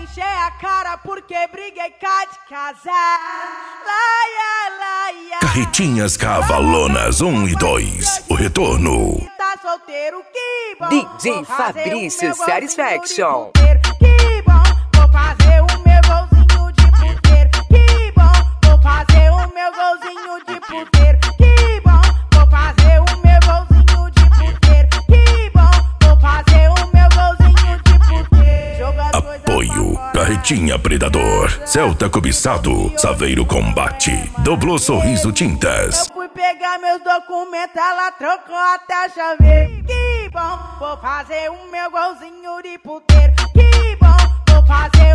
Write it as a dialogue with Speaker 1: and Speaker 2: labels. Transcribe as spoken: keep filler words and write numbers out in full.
Speaker 1: encher a cara porque briguei cá de casar. Laia, laia.
Speaker 2: Carretinhas Cavalonas um e dois. O retorno.
Speaker 1: Tá solteiro, que bom.
Speaker 3: D J Fabrício Satisfaction.
Speaker 1: Que bom, vou fazer o meu golzinho de puteiro. Que bom, vou fazer o meu golzinho de puteiro. Que bom, vou fazer o meu golzinho de puteiro. Que bom, vou fazer o meu golzinho de puteiro. Joga
Speaker 2: Apoio, Carretinha Predador, Celta Cobiçado, Saveiro Combate, Doblô Sorriso Tintas.
Speaker 1: Eu fui pegar meus documentos, ela trocou até a chave. Que bom, vou fazer o meu golzinho de puteiro. Que bom, vou fazer